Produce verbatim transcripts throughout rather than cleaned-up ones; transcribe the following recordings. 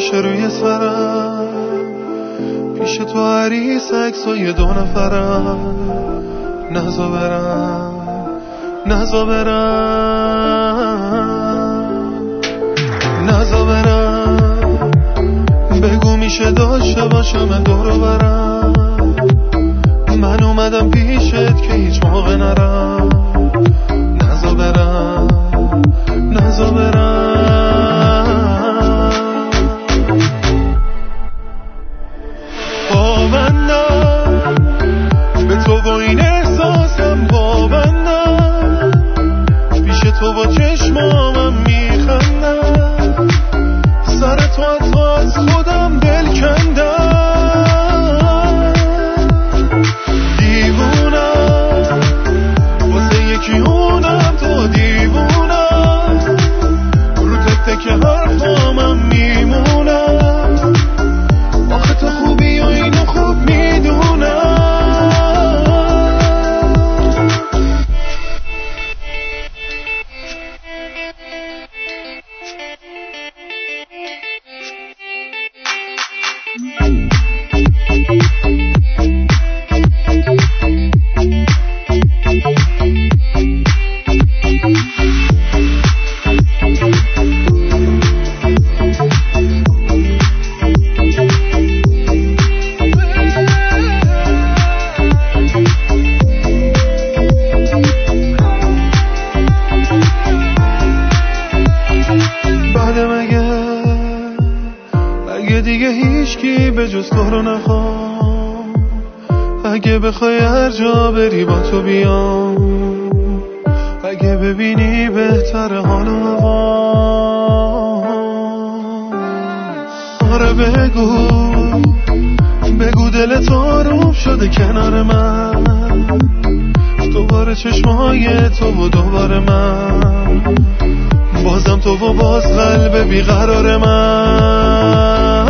گوشه روی سرم، پیش تو عریس عکسای دو نفرم. نزا برم نزا برم نزا برم، بگو میشه داشته باشم دورو برم. من اومدم پیشت که هیچ موقع نرم. نزا برم نزا برم. پابندم به تو و این احساسم، پابندم پیش تو با چشمامم میخندم. سر تو حتی از خودم دل کندم. دیوونم واسه یکی اونم، تو دیوونم رو تک تک حرفامم میمونم. آخه تو خوبی و اینو خوب میدونم. دیگه هیچکی به جز تو رو نخوام. اگه بخوای هر جا بری با تو بیام. اگه ببینی بهتر حال و هوا. آره بگو بگو دل تو آروم شده کنار من. دوباره چشمای تو و دوباره من. بازم تو و باز قلب بیقرار من.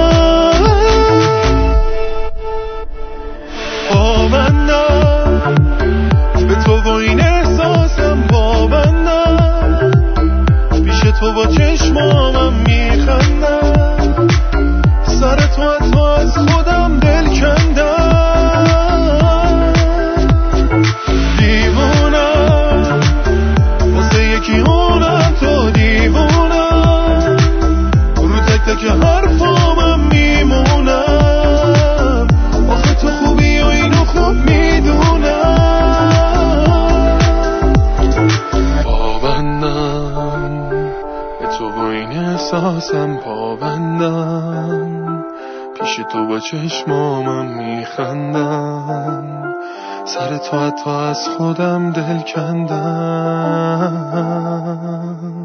پابندم به تو و این احساسم، پابندم پیش تو با چشمامم میخندم. سر تو حتی از خودم دل کندم. دیوونم واسه یکی اونم، تو دیوونم رو تک تک حرفامم میمونم. آخه تو خوبی و اینو خوب میدونم. پابندم به تو و این احساسم، پابندم پیش تو با چشمامم میخندم. سر تو حتی از خودم دل کندم.